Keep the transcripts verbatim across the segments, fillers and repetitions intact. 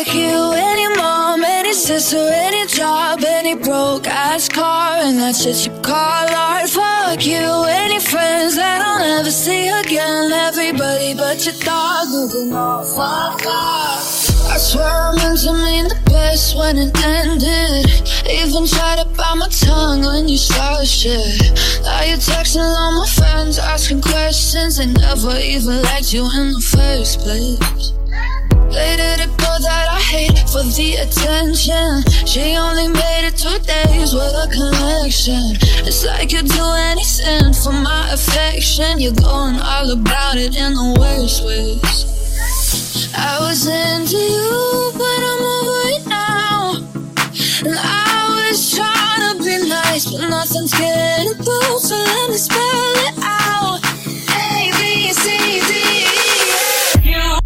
Fuck you and your mom and your sister and your job and your broke ass car and that shit you call art. Fuck you and your friends that I'll never see again. Everybody but your dog, you can all fuck off. I swear I meant to mean the best when it ended. Even tried to bite my tongue when you started shit. Now you're texting all my friends, asking questions. They never even liked you in the first place. They did a girl that I hate for the attention. She only made it two days with a connection. It's like you'd do anything for my affection. You're going all about it in the worst ways. I was into you, but I'm over it now. And I was trying to be nice, but nothing's getting through. So let me spell it out. A, B, C, D, E, F.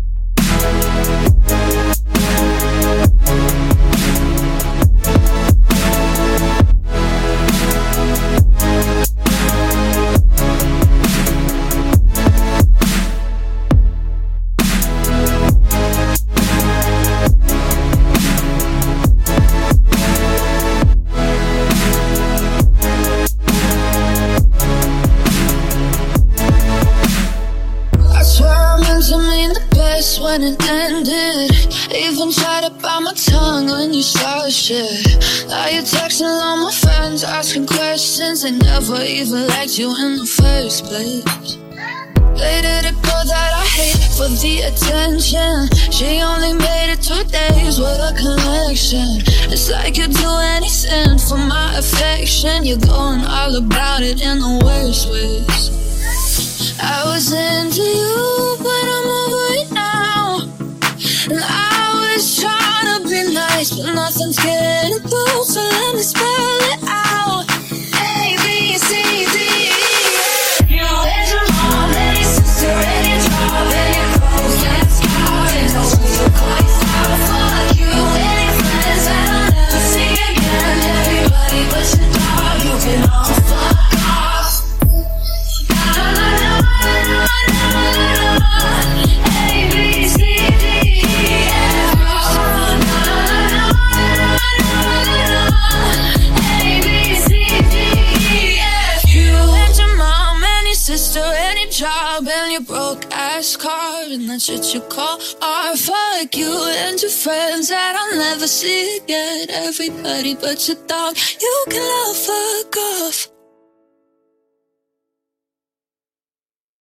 When it ended, even tried to bite my tongue when you started shit. Now you're texting all my friends, asking questions. They never even liked you in the first place. They did a girl that I hate for the attention. She only made it two days with a connection. It's like you'd do anything for my affection. You're going all about it in the worst ways. I was into you, but I'm over it now. And I was trying to be nice, but nothing's getting through. So let me spell it out. A, B, C, D, E, F. You and your mom and your sister and your job and your clothes. Let's go and don't see your place out. Fuck you and your friends that I'll never see again. Everybody but your dog, you can all fuck off. Na na na na na na na. A, B, C, D, E, F. A, B, C, D, E, F. You and your mom and your sister and your job and your broke ass car and that shit you call art. Fuck you and your friends that I'll never see again. Everybody but your dog, you can all fuck off.